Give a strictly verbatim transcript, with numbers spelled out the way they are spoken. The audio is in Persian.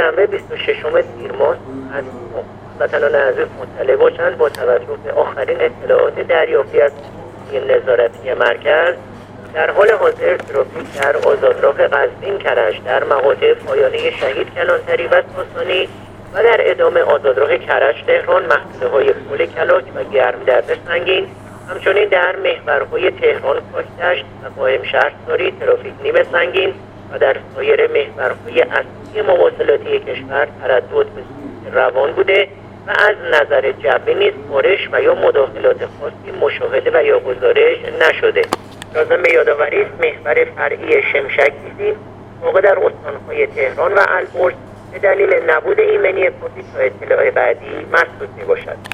شنبه بیست و ششم تیر ماه از وطنان عزیز مطلع باشند با توجه به آخرین اطلاعات دریافتی از نظارتی مرکز، در حال حاضر ترافیک در آزادراه قزوین کرج در مقاطع پایانی شهید کلانتری و ساسانی و در ادامه آزادراه کرج تهران محدوده های پل کلاک و گرم درد سنگین، همچنین در محورهای تهران پاکدشت و قائم شهرساری ترافیک نیم سنگین و در سایر محورهای اصلی مواصلاتی کشور تردد به روان بوده و از نظر جبری نیز بارش و یا مداخلات خاصی مشاهده و یا گزارش نشده. لازم به یادآوری است محور فرعی شمشک دیدیم واقع در استانهای تهران و البرز به دلیل نبود ایمنی کافی تا اطلاع بعدی مسدود می باشد.